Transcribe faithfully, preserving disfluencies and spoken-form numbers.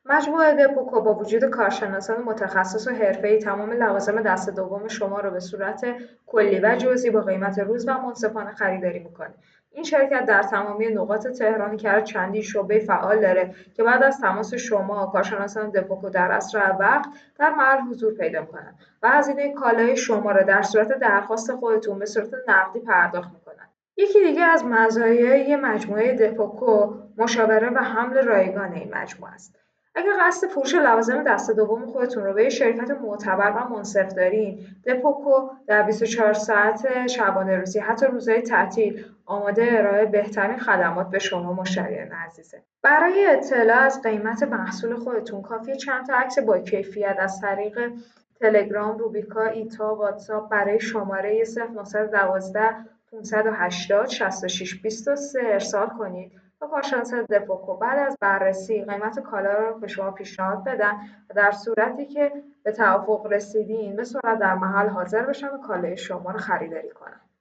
مجموعه دپوکو با وجود کارشناسان متخصص و حرفه‌ای تمام لوازم دست دوم شما را به صورت کلی و جزئی با قیمت روز و منصفانه خریداری می‌کنه. این شرکت در تمامی نقاط تهران کرد چندین شعبه فعال داره که بعد از تماس شما کارشناسان دپوکو در اسرع وقت در محل حضور پیدا می‌کنند و هزینه کالای شما را در صورت درخواست خودتون به صورت نقدی پرداخت می‌کنند. یکی دیگه از مزایای مجموعه دپوکو مشاوره و حمل رایگان این مجموعه است. اگه قصد فروش لوازم دست دوم خودتون رو به یه شرکت معتبر و منصف دارین، دپوکو در بیست و چهار ساعت شبانه روزی حتی روزهای تعطیل آماده ارائه بهترین خدمات به شما مشتریان عزیزه. برای اطلاع از قیمت محصول خودتون کافیه چند تا عکس با کیفیت از طریق تلگرام، روبیکا، ایتا، واتساپ برای شماره صفر نه یک دو پنج هشت صفر شش شش دو سه ارسال کنید و کارشناس دپوکو بعد از بررسی قیمت کالا را به شما پیشنهاد بدن و در صورتی که به توافق رسیدین به سرعت در محل حاضر بشن و کالای شما رو خریداری کنن.